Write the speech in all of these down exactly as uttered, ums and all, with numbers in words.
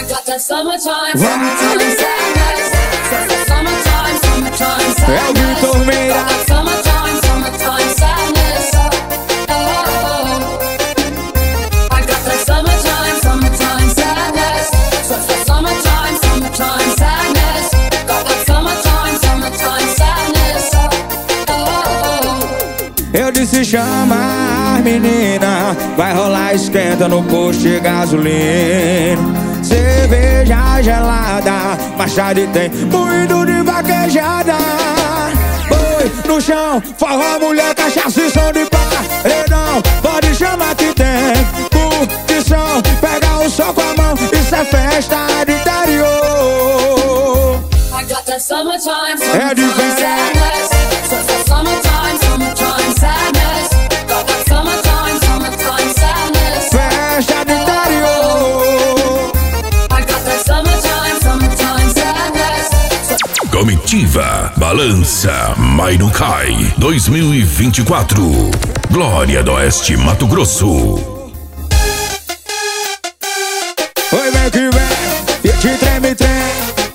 I got that summertime, summertime sadness. Summertime, summertime sadness. É o Vitor Meira. Got that summertime, summertime sadness. Oh, I got that summertime, summertime sadness. Summertime, summertime sadness. Got that summertime, summertime sadness. Oh. Eu disse chama as menina, vai rolar esquenta no posto de gasolina. Cerveja gelada, mais tarde tem moído de vaquejada. Oi, no chão, forró, mulher, cachaça e som de paredão. Pode chamar que tem curtição, pega o sol com a mão, isso é festa de interior. I got that summertime, É de summertime sadness. Summertime, summertime sadness. Got that summertime, summertime sadness. Festa de interior. I got that summertime, summertime sadness. Comitiva Balança Mainucai dois mil e vinte e quatro. Glória do Oeste, Mato Grosso. Oi, vem que vem, e te treme, treme.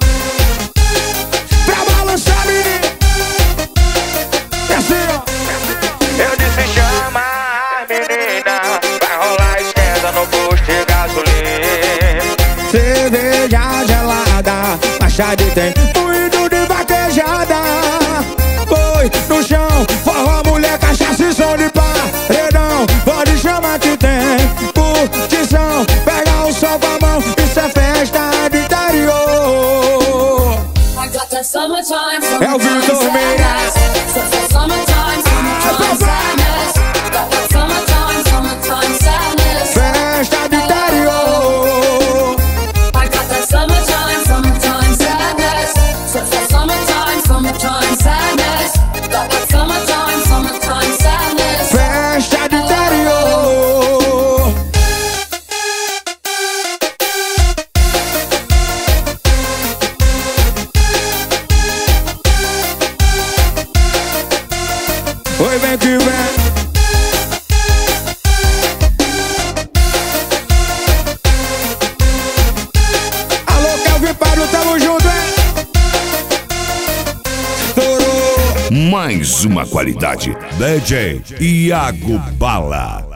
Pra balançar, menino. E assim, ó. Eu disse chama as menina, vai rolar esquenta no posto de gasolina. Cerveja gelada, mais tarde tem moído de vaquejada. Oi, no chão, forró, mulher, cachaça e som de paredão. Pode chamar que tem curtição, pega o sol com a mão, isso é festa de interior. I got that summertime, É o summertime Vitor Meira. sadness. Summertime, summertime sadness. Got that summertime, summertime sadness. Festa de interior. I got that summertime, summertime sadness. Summertime, summertime sadness. Got that summertime, summertime sadness. Festa de interior. Oi, vem que vem. Alô, Kelvin Pablo, tamo junto, hein? Estourou. Mais uma qualidade. D J Iago Bala.